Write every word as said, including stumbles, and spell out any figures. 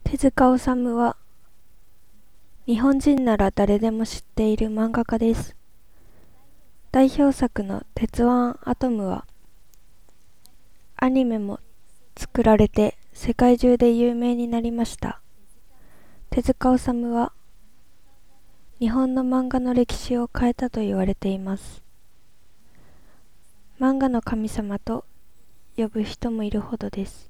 手塚治虫は日本人なら誰でも知っている漫画家です。代表作の鉄腕アトムはアニメも作られて世界中で有名になりました。手塚治虫は日本の漫画の歴史を変えたと言われています。漫画の神様と呼ぶ人もいるほどです。